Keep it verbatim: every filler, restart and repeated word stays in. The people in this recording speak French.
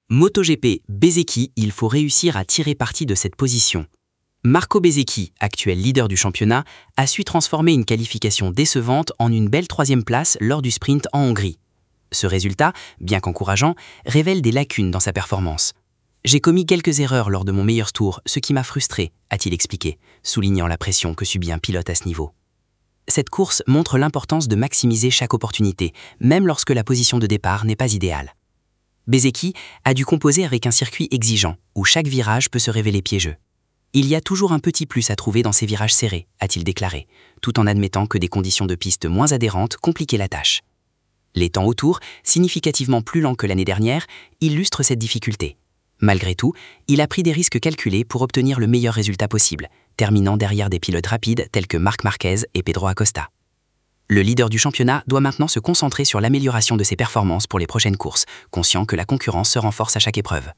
MotoGP, Bezzecchi, il faut réussir à tirer parti de cette position. Marco Bezzecchi, actuel leader du championnat, a su transformer une qualification décevante en une belle troisième place lors du sprint en Hongrie. Ce résultat, bien qu'encourageant, révèle des lacunes dans sa performance. « J'ai commis quelques erreurs lors de mon meilleur tour, ce qui m'a frustré », a-t-il expliqué, soulignant la pression que subit un pilote à ce niveau. Cette course montre l'importance de maximiser chaque opportunité, même lorsque la position de départ n'est pas idéale. Bezzecchi a dû composer avec un circuit exigeant, où chaque virage peut se révéler piégeux. Il y a toujours un petit plus à trouver dans ces virages serrés, a-t-il déclaré, tout en admettant que des conditions de piste moins adhérentes compliquaient la tâche. Les temps autour, significativement plus lents que l'année dernière, illustrent cette difficulté. Malgré tout, il a pris des risques calculés pour obtenir le meilleur résultat possible, terminant derrière des pilotes rapides tels que Marc Marquez et Pedro Acosta. Le leader du championnat doit maintenant se concentrer sur l'amélioration de ses performances pour les prochaines courses, conscient que la concurrence se renforce à chaque épreuve.